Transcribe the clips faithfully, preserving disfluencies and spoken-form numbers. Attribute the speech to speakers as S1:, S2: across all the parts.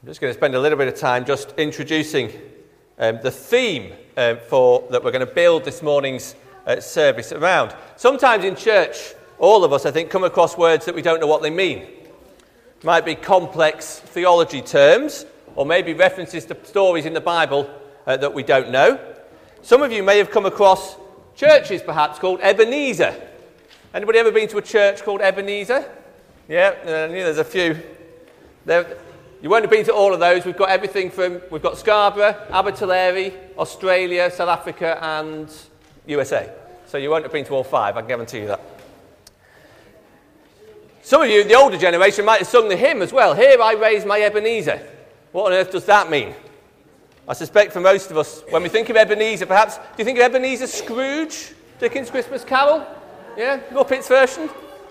S1: I'm just going to spend a little bit of time just introducing um, the theme um, for that we're going to build this morning's uh, service around. Sometimes in church, all of us, I think, come across words that we don't know what they mean. It might be complex theology terms, or maybe references to stories in the Bible uh, that we don't know. Some of you may have come across churches, perhaps, called Ebenezer. Anybody ever been to a church called Ebenezer? Yeah, uh, yeah there's a few. There, you won't have been to all of those. We've got everything from, we've got Scarborough, Abertillery, Australia, South Africa, and U S A. So you won't have been to all five, I can guarantee you that. Some of you, the older generation, might have sung the hymn as well. Here I raise my Ebenezer. What on earth does that mean? I suspect for most of us, when we think of Ebenezer, perhaps, do you think of Ebenezer Scrooge, Dickens' Christmas Carol? Yeah, Muppets version?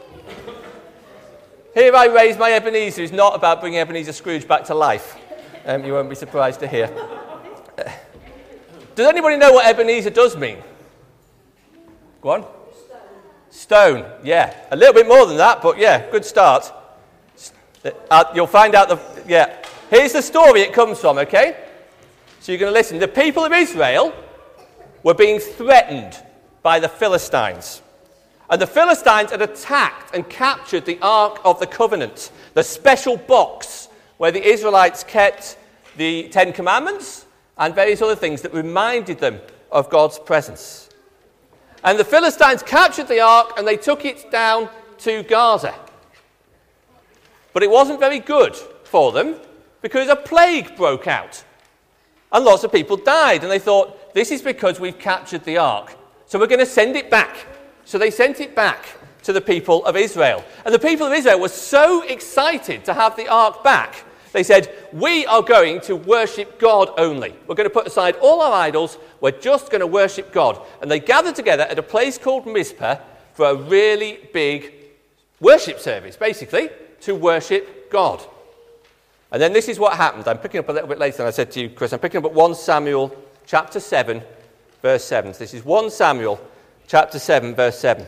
S1: Here I raise my Ebenezer is not about bringing Ebenezer Scrooge back to life. Um, you won't be surprised to hear. Uh, does anybody know what Ebenezer does mean? Go on. Stone, yeah. A little bit more than that, but yeah, good start. Uh, you'll find out the... Yeah. Here's the story it comes from, okay? So you're going to listen. The people of Israel were being threatened by the Philistines. And the Philistines had attacked and captured the Ark of the Covenant, the special box where the Israelites kept the Ten Commandments and various other things that reminded them of God's presence. And the Philistines captured the Ark and they took it down to Gaza. But it wasn't very good for them because a plague broke out. And lots of people died. And they thought, this is because we've captured the Ark. So we're going to send it back. So they sent it back to the people of Israel. And the people of Israel were so excited to have the Ark back. They said, we are going to worship God only. We're going to put aside all our idols. We're just going to worship God. And they gathered together at a place called Mizpah for a really big worship service, basically, to worship God. And then this is what happened. I'm picking up a little bit later than I said to you, Chris. I'm picking up at First Samuel chapter seven, verse seven. So this is First Samuel chapter seven, verse seven.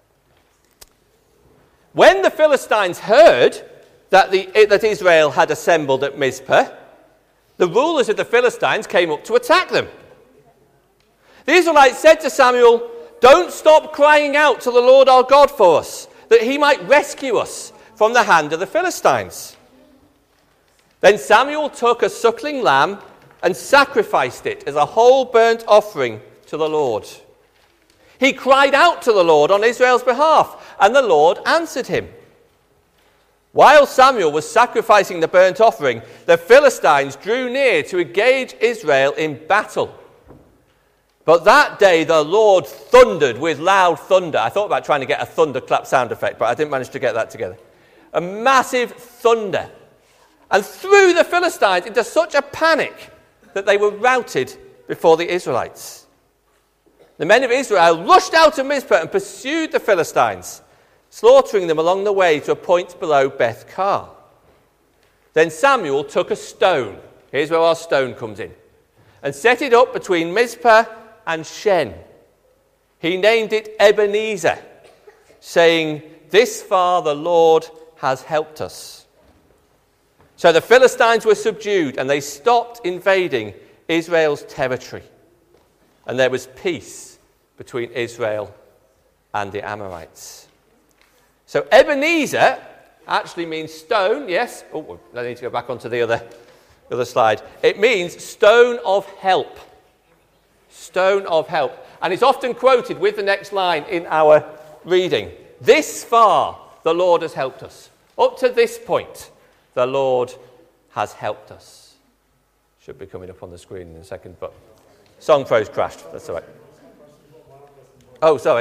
S1: When the Philistines heard that, the, that Israel had assembled at Mizpah, the rulers of the Philistines came up to attack them. The Israelites said to Samuel, don't stop crying out to the Lord our God for us, that he might rescue us from the hand of the Philistines. Then Samuel took a suckling lamb and sacrificed it as a whole burnt offering to the Lord. He cried out to the Lord on Israel's behalf, and the Lord answered him. While Samuel was sacrificing the burnt offering, the Philistines drew near to engage Israel in battle. But that day the Lord thundered with loud thunder. I thought about trying to get a thunderclap sound effect, but I didn't manage to get that together. A massive thunder. And threw the Philistines into such a panic that they were routed before the Israelites. The men of Israel rushed out of Mizpah and pursued the Philistines, slaughtering them along the way to a point below Beth-Kar. Then Samuel took a stone, here's where our stone comes in, and set it up between Mizpah and Shen. He named it Ebenezer, saying, this far the Lord has helped us. So the Philistines were subdued and they stopped invading Israel's territory. And there was peace between Israel and the Amorites. So Ebenezer actually means stone, yes. Oh, I need to go back onto the other, the other slide. It means stone of help. Stone of help. And it's often quoted with the next line in our reading. This far the Lord has helped us. Up to this point, the Lord has helped us. Should be coming up on the screen in a second, but Song Pros crashed. That's all right. Oh, sorry.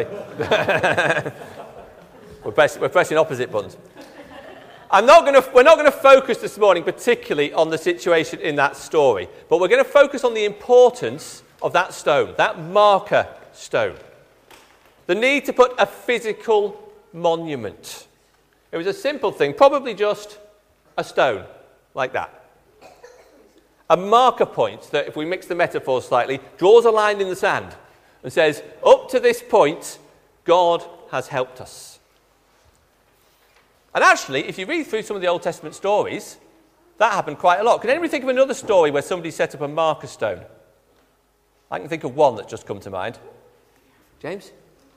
S1: we're, press, we're pressing opposite buttons. I'm not going to. We're not going to focus this morning particularly on the situation in that story, but we're going to focus on the importance of that stone, that marker stone. The need to put a physical monument. It was a simple thing, probably just a stone like that. A marker point that, if we mix the metaphor slightly, draws a line in the sand and says, up to this point, God has helped us. And actually, if you read through some of the Old Testament stories, That happened quite a lot. Can anybody think of another story where somebody set up a marker stone? I can think of one that's just come to mind. James?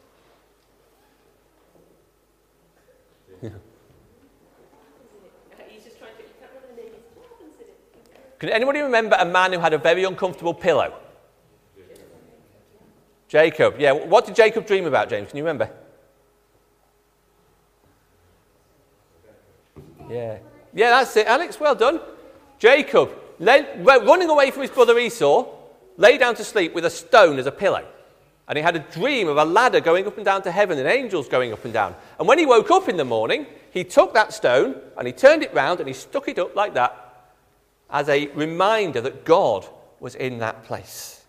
S1: Yeah. Can anybody remember a man who had a very uncomfortable pillow? Jacob. Yeah, what did Jacob dream about, James? Can you remember? Yeah. Yeah, that's it, Alex. Well done. Jacob, lay, running away from his brother Esau, lay down to sleep with a stone as a pillow. And he had a dream of a ladder going up and down to heaven and angels going up and down. And when he woke up in the morning, he took that stone and he turned it round and he stuck it up like that as a reminder that God was in that place.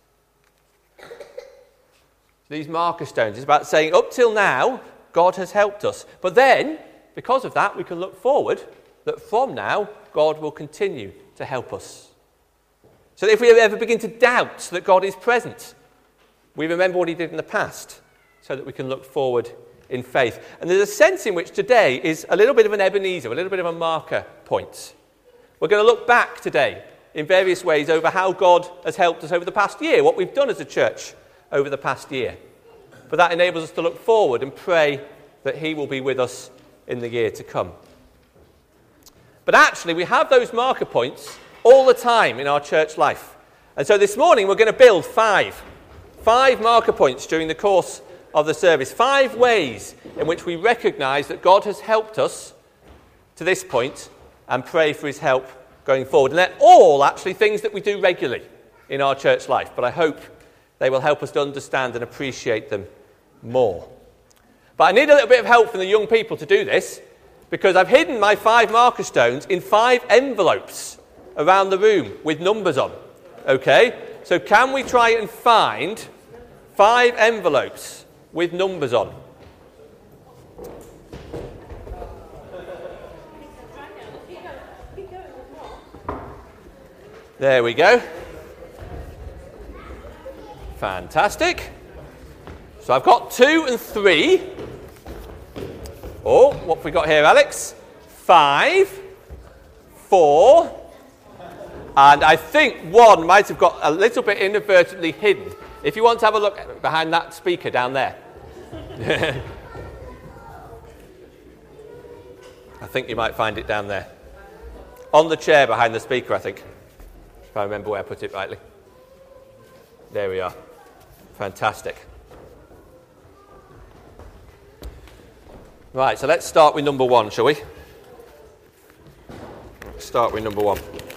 S1: These marker stones is about saying, up till now, God has helped us. But then, because of that, we can look forward that from now, God will continue to help us. So that if we ever begin to doubt that God is present, we remember what he did in the past so that we can look forward in faith. And there's a sense in which today is a little bit of an Ebenezer, a little bit of a marker point. We're going to look back today in various ways over how God has helped us over the past year, what we've done as a church over the past year. But that enables us to look forward and pray that he will be with us in the year to come. But actually, we have those marker points all the time in our church life. And so this morning, we're going to build five. Five marker points during the course of the service. Five ways in which we recognise that God has helped us to this point and pray for his help going forward. And they're all actually things that we do regularly in our church life. But I hope they will help us to understand and appreciate them more. But I need a little bit of help from the young people to do this, because I've hidden my five marker stones in five envelopes around the room with numbers on. Okay? So can we try and find five envelopes with numbers on? There we go. Fantastic. So I've got two and three. Oh, what have we got here, Alex? Five, four, and I think one might have got a little bit inadvertently hidden. If you want to have a look behind that speaker down there. I think you might find it down there. On the chair behind the speaker, I think. If I remember where I put it rightly. There we are. Fantastic. Right, so let's start with number one, shall we? Let's start with number one.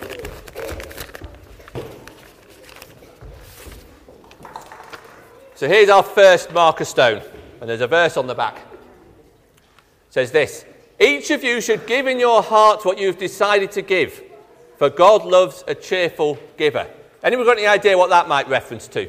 S1: So here's our first marker stone, and there's a verse on the back. It says this: each of you should give in your heart what you've decided to give, for God loves a cheerful giver. Anyone got any idea what that might reference to?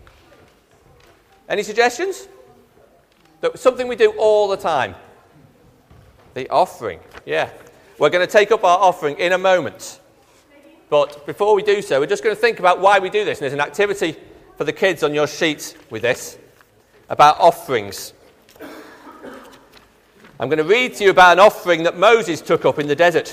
S1: Any suggestions? That something we do all the time. The offering, yeah. We're going to take up our offering in a moment. But before we do so, we're just going to think about why we do this. And there's an activity for the kids on your sheet with this, about offerings. I'm going to read to you about an offering that Moses took up in the desert.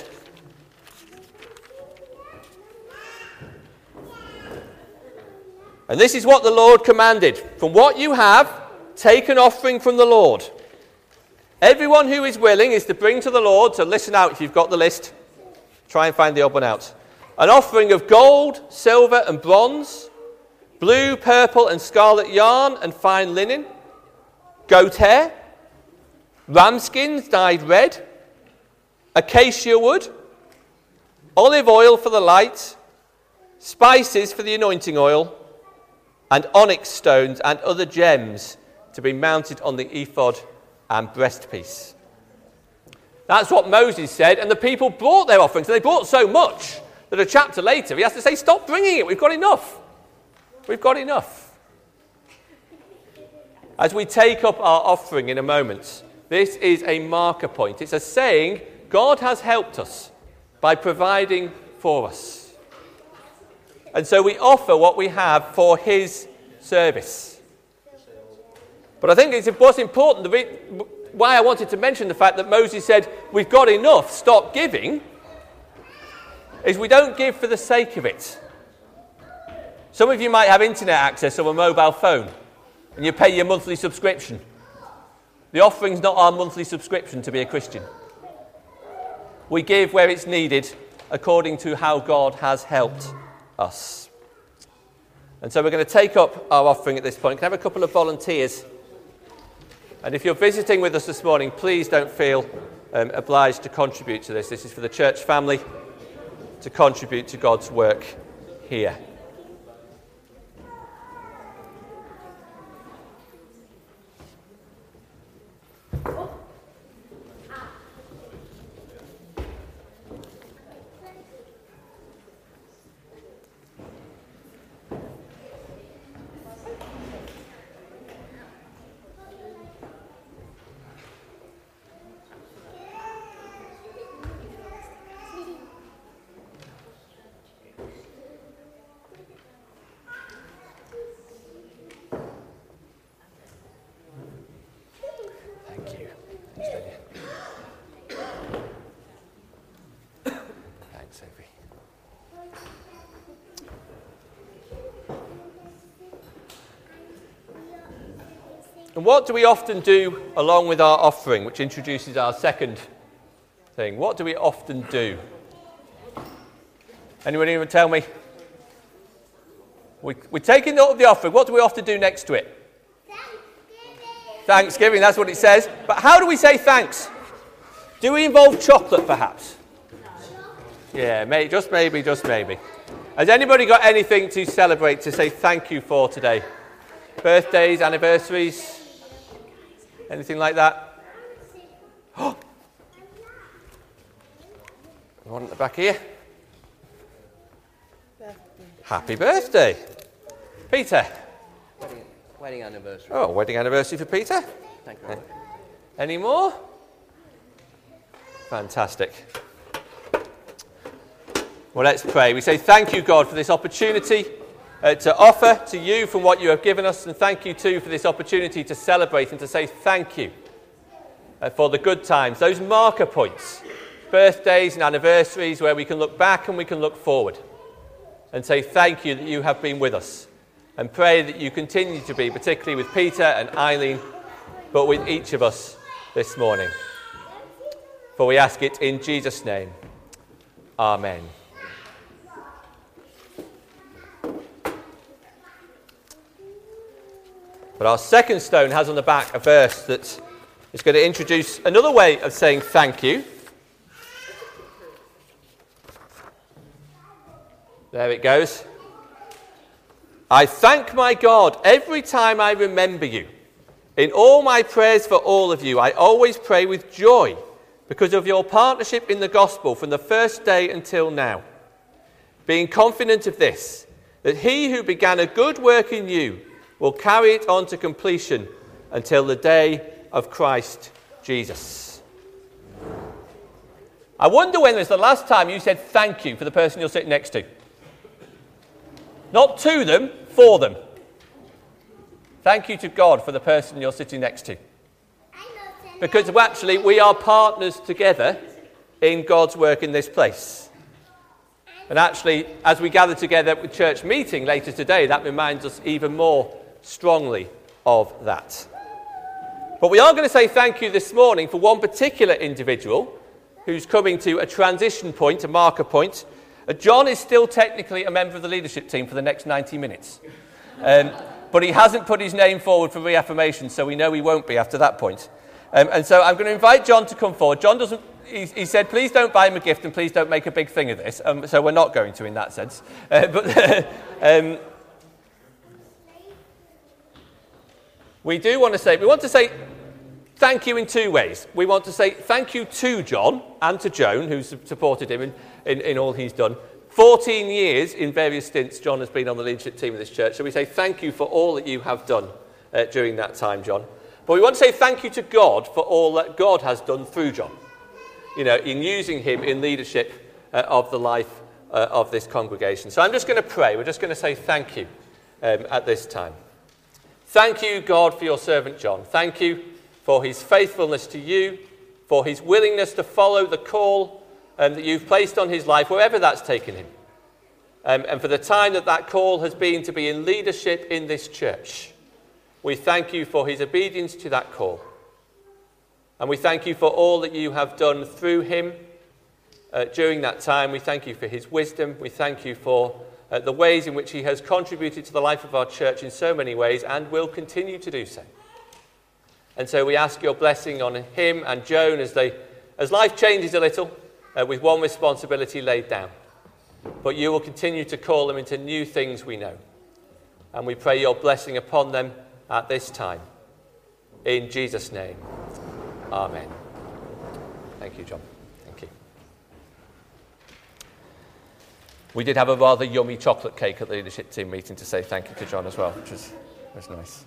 S1: And this is what the Lord commanded: from what you have, take an offering from the Lord. Everyone who is willing is to bring to the Lord, so listen out if you've got the list. Try and find the odd one out. An offering of gold, silver and bronze, blue, purple and scarlet yarn and fine linen, goat hair, ram skins dyed red, acacia wood, olive oil for the light, spices for the anointing oil, and onyx stones and other gems to be mounted on the ephod and breastpiece. That's what Moses said, and the people brought their offerings. And they brought so much that a chapter later he has to say, stop bringing it, we've got enough. We've got enough. As we take up our offering in a moment, this is a marker point. It's a saying, God has helped us by providing for us. And so we offer what we have for his service. But I think it's what's important, the re- why I wanted to mention the fact that Moses said, we've got enough, stop giving, is we don't give for the sake of it. Some of you might have internet access or a mobile phone, and you pay your monthly subscription. The offering's not our monthly subscription to be a Christian. We give where it's needed according to how God has helped us. And so we're going to take up our offering at this point. Can I have a couple of volunteers? And if you're visiting with us this morning, please don't feel um, obliged to contribute to this. This is for the church family to contribute to God's work here. And what do we often do along with our offering, which introduces our second thing? What do we often do? Anyone even tell me? We, we're taking note of the offering. What do we often do next to it? Thanksgiving. Thanksgiving, that's what it says. But how do we say thanks? Do we involve chocolate, perhaps? Yeah, may, just maybe, just maybe. Has anybody got anything to celebrate, to say thank you for today? Birthdays, anniversaries? Anything like that? Oh! One at the back here. Birthday. Happy birthday. Peter.
S2: Wedding, wedding anniversary.
S1: Oh, wedding anniversary for Peter.
S2: Thank you very much.
S1: Any more? Fantastic. Well, let's pray. We say thank you, God, for this opportunity uh, to offer to you from what you have given us, and thank you too for this opportunity to celebrate and to say thank you uh, for the good times, those marker points, birthdays and anniversaries where we can look back and we can look forward and say thank you that you have been with us, and pray that you continue to be, particularly with Peter and Eileen, but with each of us this morning. For we ask it in Jesus' name. Amen. But our second stone has on the back a verse that is going to introduce another way of saying thank you. There it goes. I thank my God every time I remember you. In all my prayers for all of you, I always pray with joy because of your partnership in the gospel from the first day until now. Being confident of this, that he who began a good work in you will carry it on to completion until the day of Christ Jesus. I wonder when was the last time you said thank you for the person you're sitting next to. Not to them, for them. Thank you to God for the person you're sitting next to. Because actually we are partners together in God's work in this place. And actually, as we gather together at the church meeting later today, that reminds us even more strongly of that. But we are going to say thank you this morning for one particular individual who's coming to a transition point, a marker point. Uh, John is still technically a member of the leadership team for the next ninety minutes. Um, but he hasn't put his name forward for reaffirmation, so we know he won't be after that point. Um, and so I'm going to invite John to come forward. John doesn't, he, he said, please don't buy him a gift and please don't make a big thing of this. Um, so we're not going to in that sense. Uh, but um, we do want to say, we want to say thank you in two ways. We want to say thank you to John and to Joan, who's supported him in, in, in all he's done. fourteen years in various stints, John has been on the leadership team of this church. So we say thank you for all that you have done uh, during that time, John. But we want to say thank you to God for all that God has done through John, you know, in using him in leadership uh, of the life uh, of this congregation. So I'm just going to pray. We're just going to say thank you um, at this time. Thank you, God, for your servant John. Thank you for his faithfulness to you, for his willingness to follow the call um, that you've placed on his life, wherever that's taken him. Um, and for the time that that call has been to be in leadership in this church. We thank you for his obedience to that call. And we thank you for all that you have done through him uh, during that time. We thank you for his wisdom. We thank you for uh, the ways in which he has contributed to the life of our church in so many ways and will continue to do so. And so we ask your blessing on him and Joan as they, as life changes a little, uh, with one responsibility laid down. But you will continue to call them into new things we know. And we pray your blessing upon them at this time. In Jesus' name, amen. Thank you, John. Thank you. We did have a rather yummy chocolate cake at the leadership team meeting to say thank you to John as well, which was, was nice.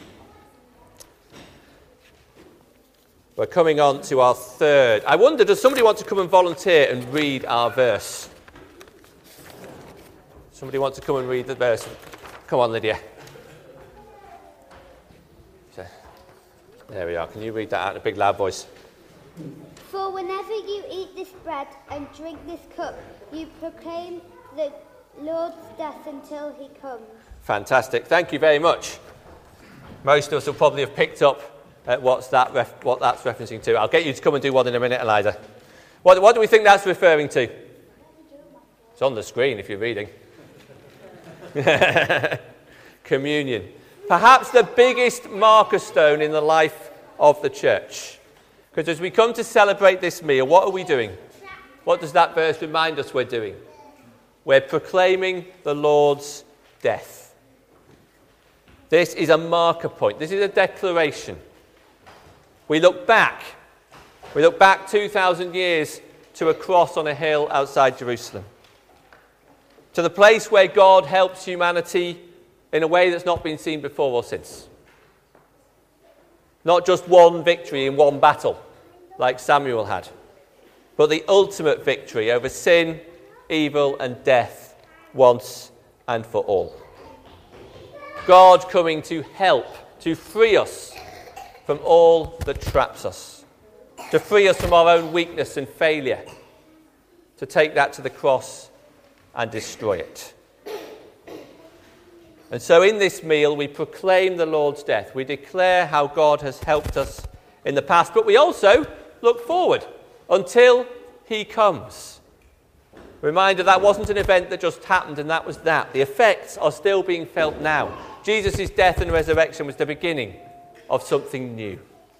S1: We're coming on to our third. I wonder, does somebody want to come and volunteer and read our verse? Somebody want to come and read the verse? Come on, Lydia. There we are. Can you read that out in a big loud voice?
S3: For whenever you eat this bread and drink this cup, you proclaim the Lord's death until he comes.
S1: Fantastic. Thank you very much. Most of us will probably have picked up uh, what's that ref- what that's referencing to. I'll get you to come and do one in a minute, Eliza. What, what do we think that's referring to? It's on the screen if you're reading. Communion. Perhaps the biggest marker stone in the life of the church. Because as we come to celebrate this meal, what are we doing? What does that verse remind us we're doing? We're proclaiming the Lord's death. This is a marker point. This is a declaration. We look back. We look back two thousand years to a cross on a hill outside Jerusalem. To the place where God helps humanity in a way that's not been seen before or since. Not just one victory in one battle, like Samuel had, but the ultimate victory over sin, evil, and death once and for all. God coming to help, to free us from all that traps us, to free us from our own weakness and failure, to take that to the cross and destroy it. And so in this meal, we proclaim the Lord's death. We declare how God has helped us in the past, but we also look forward until he comes. Reminder, that wasn't an event that just happened and that was that. The effects are still being felt now. Jesus' death and resurrection was the beginning of something new.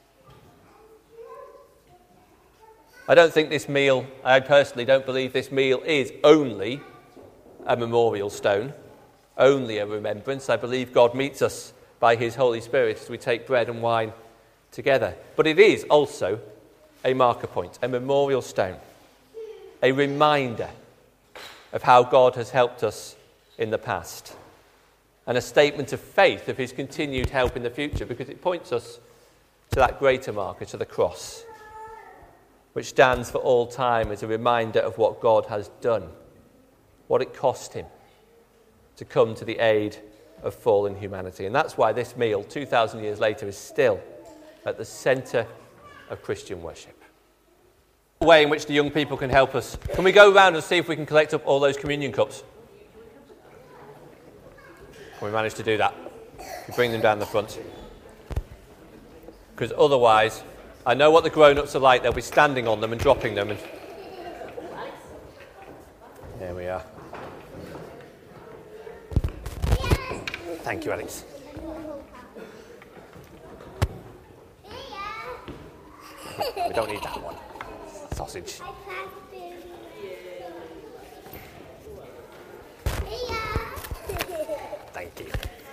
S1: I don't think this meal, I personally don't believe this meal is only a memorial stone, only a remembrance. I believe God meets us by his Holy Spirit as we take bread and wine together. But it is also a marker point, a memorial stone, a reminder of how God has helped us in the past, and a statement of faith of his continued help in the future, because it points us to that greater marker, to the cross, which stands for all time as a reminder of what God has done, what it cost him to come to the aid of fallen humanity. And that's why this meal, two thousand years later, is still at the centre of Christian worship. The way in which the young people can help us. Can we go around and see if we can collect up all those communion cups? Can we manage to do that? We bring them down the front. Because otherwise, I know what the grown-ups are like. They'll be standing on them and dropping them. And there we are. Thank you, Alex. We don't need that one. Sausage. Thank you.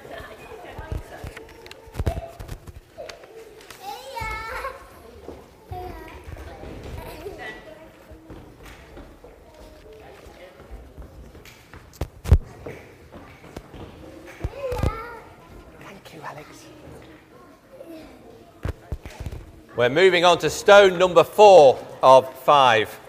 S1: We're moving on to stone number four of five.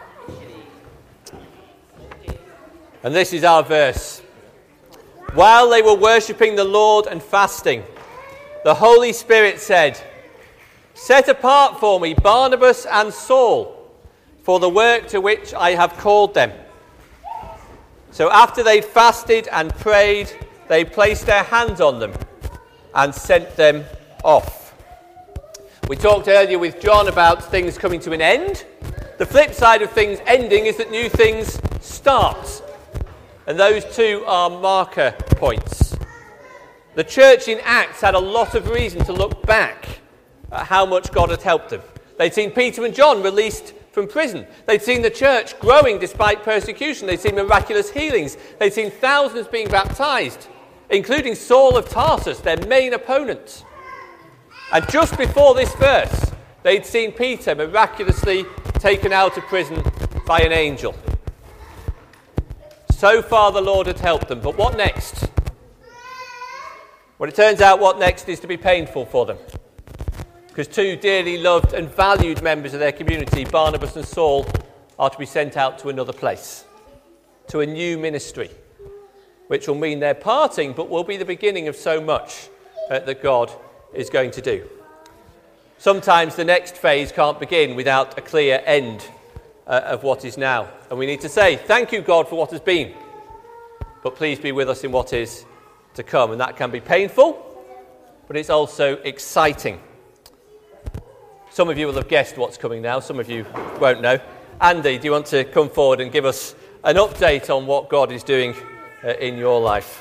S1: And this is our verse. While they were worshipping the Lord and fasting, the Holy Spirit said, "Set apart for me Barnabas and Saul for the work to which I have called them. So after they'd fasted and prayed, they placed their hands on them and sent them off. We talked earlier with John about things coming to an end. The flip side of things ending is that new things start. And those two are marker points. The church in Acts had a lot of reason to look back at how much God had helped them. They'd seen Peter and John released from prison. They'd seen the church growing despite persecution. They'd seen miraculous healings. They'd seen thousands being baptized, including Saul of Tarsus, their main opponent. And just before this verse, they'd seen Peter miraculously taken out of prison by an angel. So far the Lord had helped them, but what next? Well, it turns out what next is to be painful for them. Because two dearly loved and valued members of their community, Barnabas and Saul, are to be sent out to another place, to a new ministry, which will mean their parting, but will be the beginning of so much uh, that God is going to do. Sometimes the next phase can't begin without a clear end uh, of what is now. And we need to say, thank you, God, for what has been, but please be with us in what is to come. And that can be painful, but it's also exciting. Some of you will have guessed what's coming now. Some of you won't know. Andy, do you want to come forward and give us an update on what God is doing uh, in your life?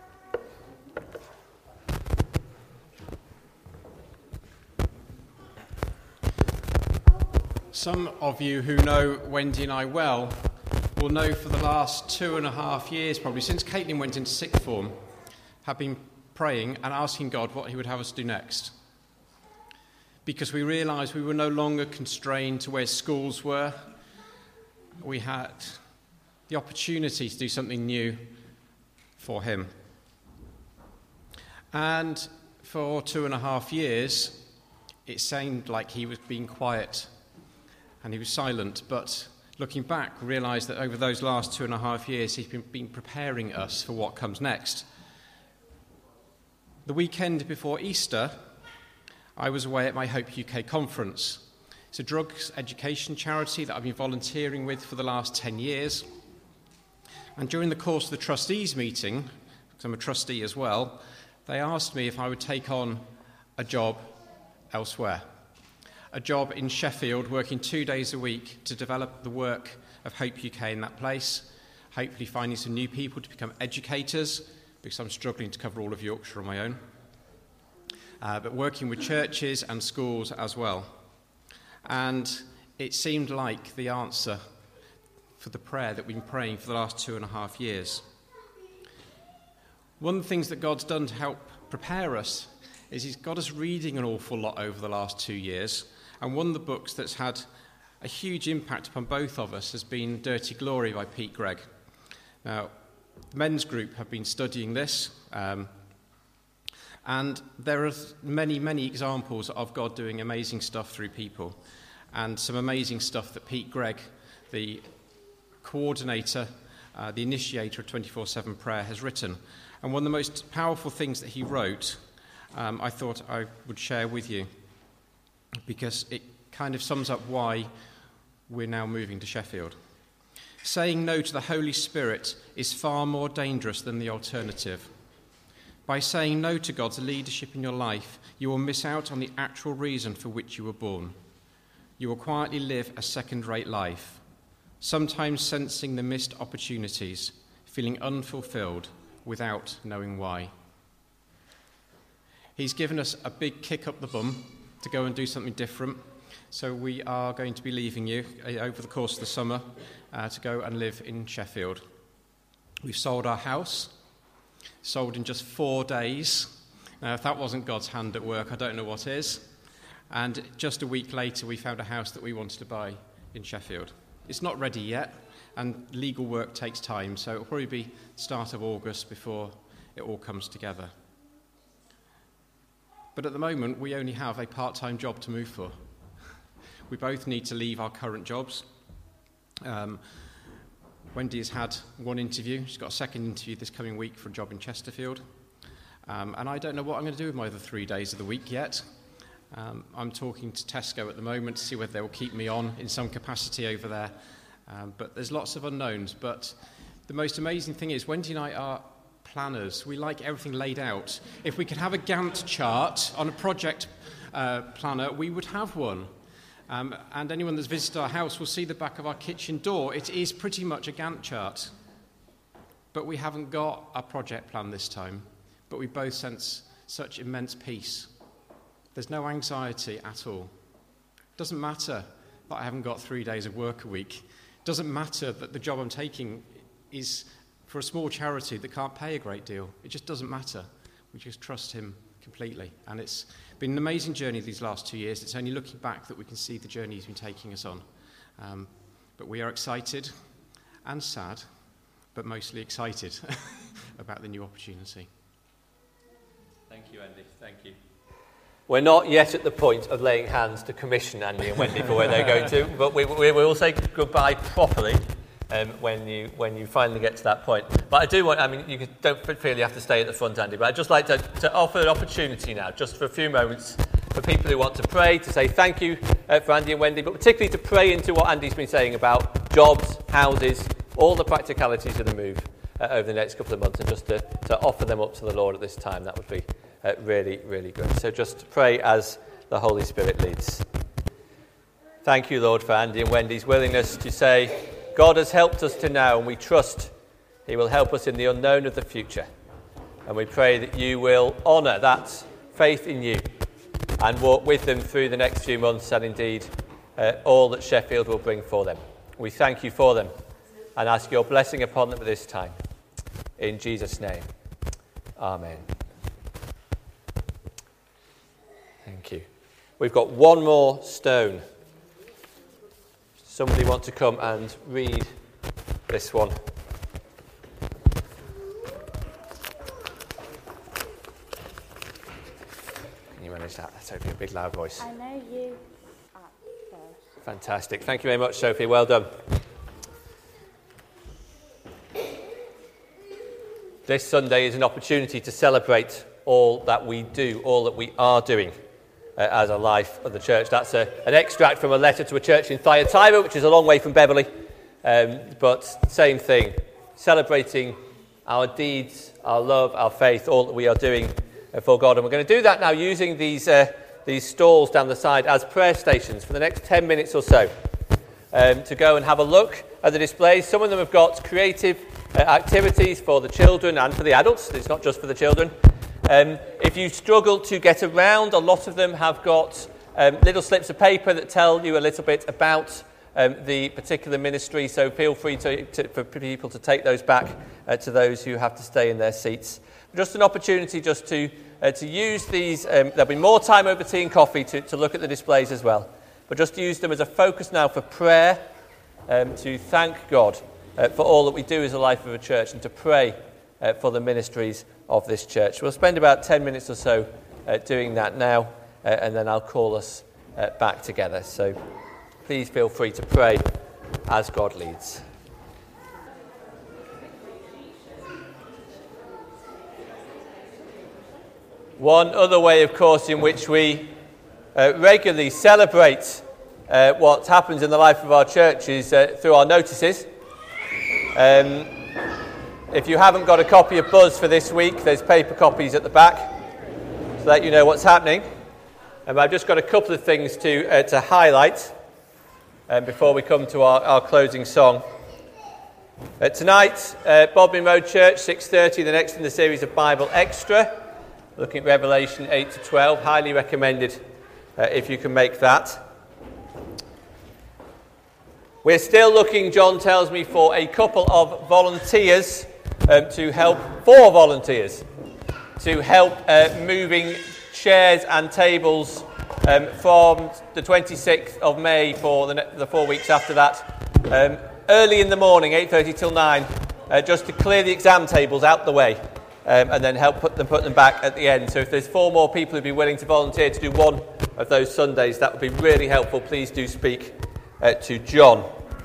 S4: Some of you who know Wendy and I well will know for the last two and a half years, probably since Caitlin went into sixth form, have been praying and asking God what he would have us do next. Because we realised we were no longer constrained to where schools were. We had the opportunity to do something new for him. And for two and a half years, it seemed like he was being quiet and he was silent. But looking back, we realised that over those last two and a half years, he's been, been preparing us for what comes next. The weekend before Easter, I was away at my Hope U K conference. It's a drugs education charity that I've been volunteering with for the last ten years. And during the course of the trustees meeting, because I'm a trustee as well, they asked me if I would take on a job elsewhere. A job in Sheffield, working two days a week to develop the work of Hope U K in that place, hopefully finding some new people to become educators, because I'm struggling to cover all of Yorkshire on my own. Uh, but working with churches and schools as well. And it seemed like the answer for the prayer that we've been praying for the last two and a half years. One of the things that God's done to help prepare us is he's got us reading an awful lot over the last two years. And one of the books that's had a huge impact upon both of us has been Dirty Glory by Pete Greig. Now, the men's group have been studying this. Um, And there are many, many examples of God doing amazing stuff through people, and some amazing stuff that Pete Greig, the coordinator, uh, the initiator of twenty-four seven prayer, has written. And one of the most powerful things that he wrote, um, I thought I would share with you, because it kind of sums up why we're now moving to Sheffield. Saying no to the Holy Spirit is far more dangerous than the alternative. By saying no to God's leadership in your life, you will miss out on the actual reason for which you were born. You will quietly live a second-rate life, sometimes sensing the missed opportunities, feeling unfulfilled without knowing why. He's given us a big kick up the bum to go and do something different, so we are going to be leaving you over the course of the summer uh, to go and live in Sheffield. We've sold our house. Sold in just four days. Now, if that wasn't God's hand at work, I don't know what is. And just a week later, we found a house that we wanted to buy in Sheffield. It's not ready yet, and legal work takes time, so it'll probably be start of August before it all comes together. But at the moment, we only have a part-time job to move for. We both need to leave our current jobs. Um, Wendy has had one interview. She's got a second interview this coming week for a job in Chesterfield. Um, and I don't know what I'm going to do with my other three days of the week yet. Um, I'm talking to Tesco at the moment to see whether they will keep me on in some capacity over there. Um, but there's lots of unknowns. But the most amazing thing is Wendy and I are planners. We like everything laid out. If we could have a Gantt chart on a project uh, planner, we would have one. Um, and anyone that's visited our house will see the back of our kitchen door. It is pretty much a Gantt chart. But we haven't got a project plan this time. But we both sense such immense peace. There's no anxiety at all. It doesn't matter that I haven't got three days of work a week. It doesn't matter that the job I'm taking is for a small charity that can't pay a great deal. It just doesn't matter. We just trust him completely. And it's been an amazing journey these last two years. It's only looking back that we can see the journey he's been taking us on. Um, but we are excited and sad, but mostly excited about the new opportunity.
S1: Thank you, Andy. Thank you. We're not yet at the point of laying hands to commission Andy and Wendy for where they're going to, but we, we, we will say goodbye properly um, when you when you finally get to that point. But I do want, I mean, you don't feel you have to stay at the front, Andy, but I'd just like to, to offer an opportunity now, just for a few moments, for people who want to pray, to say thank you uh, for Andy and Wendy, but particularly to pray into what Andy's been saying about jobs, houses, all the practicalities of the move uh, over the next couple of months, and just to, to offer them up to the Lord at this time. That would be Uh, really, really good. So just pray as the Holy Spirit leads. Thank you, Lord, for Andy and Wendy's willingness to say, God has helped us to now, and we trust he will help us in the unknown of the future. And we pray that you will honour that faith in you and walk with them through the next few months, and indeed uh, all that Sheffield will bring for them. We thank you for them and ask your blessing upon them at this time. In Jesus' name, amen. Thank you. We've got one more stone. Somebody want to come and read this one? Can you manage that? Sophie, a big loud voice.
S5: I know you at first.
S1: Fantastic. Thank you very much, Sophie. Well done. This Sunday is an opportunity to celebrate all that we do, all that we are doing uh, as a life of the church. That's a, an extract from a letter to a church in Thyatira, which is a long way from Beverley, um, but same thing, celebrating our deeds, our love, our faith, all that we are doing uh, for God. And we're going to do that now using these uh, these stalls down the side as prayer stations for the next ten minutes or so, um, to go and have a look at the displays. Some of them have got creative uh, activities for the children and for the adults. It's not just for the children. Um, if you struggle to get around, a lot of them have got um, little slips of paper that tell you a little bit about um, the particular ministry, so feel free to, to, for people to take those back uh, to those who have to stay in their seats. Just an opportunity just to uh, to use these. Um, there'll be more time over tea and coffee to, to look at the displays as well, but just use them as a focus now for prayer, um, to thank God uh, for all that we do as a life of a church, and to pray uh, for the ministries of this church. We'll spend about ten minutes or so uh, doing that now, uh, and then I'll call us uh, back together. So please feel free to pray as God leads. One other way, of course, in which we uh, regularly celebrate uh, what happens in the life of our church is uh, through our notices. Um, If you haven't got a copy of Buzz for this week, there's paper copies at the back to let you know what's happening. And I've just got a couple of things to uh, to highlight um, before we come to our, our closing song. Uh, tonight, uh, Bodmin Road Church, six thirty, the next in the series of Bible Extra, looking at Revelation eight to twelve. Highly recommended uh, if you can make that. We're still looking, John tells me, for a couple of volunteers um, to help, four volunteers, to help uh, moving chairs and tables um, from the twenty-sixth of May for the, the four weeks after that, um, early in the morning, eight thirty till nine, uh, just to clear the exam tables out the way, um, and then help put them, put them back at the end. So if there's four more people who'd be willing to volunteer to do one of those Sundays, that would be really helpful. Please do speak uh, to John.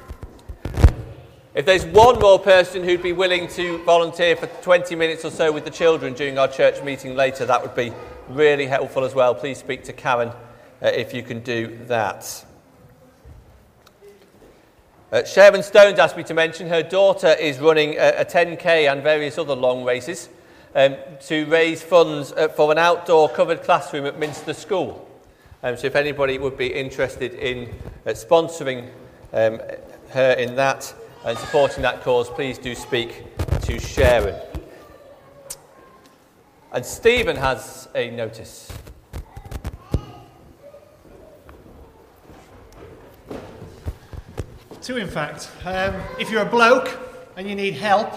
S1: If there's one more person who'd be willing to volunteer for twenty minutes or so with the children during our church meeting later, that would be really helpful as well. Please speak to Karen uh, if you can do that. Uh, Sharon Stones asked me to mention her daughter is running a, a ten K and various other long races um, to raise funds uh, for an outdoor covered classroom at Minster School. Um, so if anybody would be interested in uh, sponsoring um, her in that and supporting that cause, please do speak to Sharon. And Stephen has a notice.
S6: Two, in fact. Um, if you're a bloke and you need help,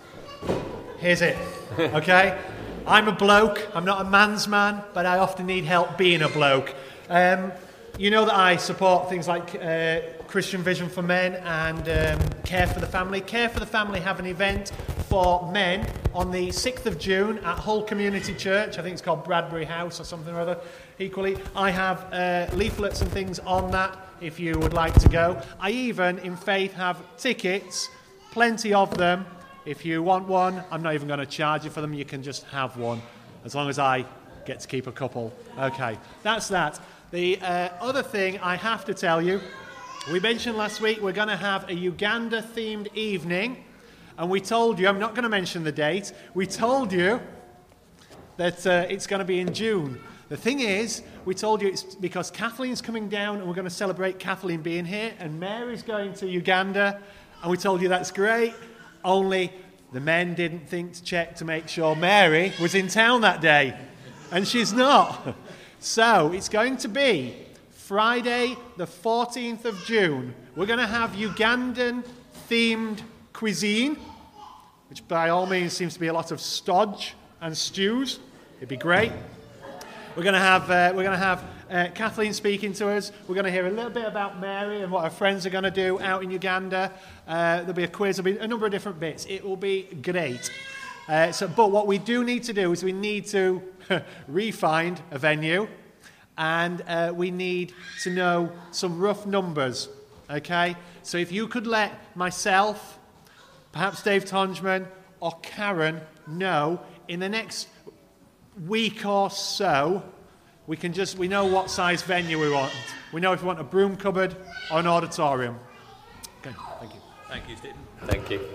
S6: here's it. Okay? I'm a bloke. I'm not a man's man, but I often need help being a bloke. Um, you know that I support things like uh, Christian Vision for Men and um, Care for the Family. Care for the Family have an event for men on the sixth of June at Hull Community Church. I think it's called Bradbury House or something or other. Equally, I have uh, leaflets and things on that if you would like to go. I even, in faith, have tickets, plenty of them. If you want one, I'm not even going to charge you for them. You can just have one, as long as I get to keep a couple. Okay, that's that. The uh, other thing I have to tell you, we mentioned last week we're going to have a Uganda-themed evening, and we told you, I'm not going to mention the date, we told you that uh, it's going to be in June. The thing is, we told you it's because Kathleen's coming down and we're going to celebrate Kathleen being here, and Mary's going to Uganda, and we told you that's great, only the men didn't think to check to make sure Mary was in town that day, and she's not. So it's going to be Friday the fourteenth of June. We're going to have Ugandan-themed cuisine, which by all means seems to be a lot of stodge and stews. It'd be great. We're going to have uh, we're going to have uh, Kathleen speaking to us. We're going to hear a little bit about Mary and what her friends are going to do out in Uganda. Uh, there'll be a quiz. There'll be a number of different bits. It will be great. Uh, so, but what we do need to do is we need to re-find a venue, and uh, we need to know some rough numbers. Okay. So if you could let myself, perhaps Dave Tongeman or Karen know in the next week or so, we can just we know what size venue we want. We know if we want a broom cupboard or an auditorium. Okay, thank you.
S1: Thank you, Stephen. Thank you.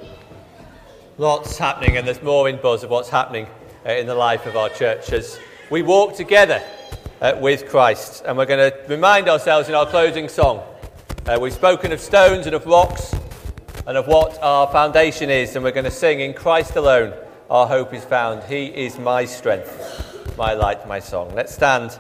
S1: Lots happening, and there's more in buzz of what's happening uh, in the life of our church as we walk together uh, with Christ. And we're going to remind ourselves in our closing song. Uh, we've spoken of stones and of rocks and of what our foundation is, and we're going to sing, "In Christ alone our hope is found. He is my strength, my light, my song." Let's stand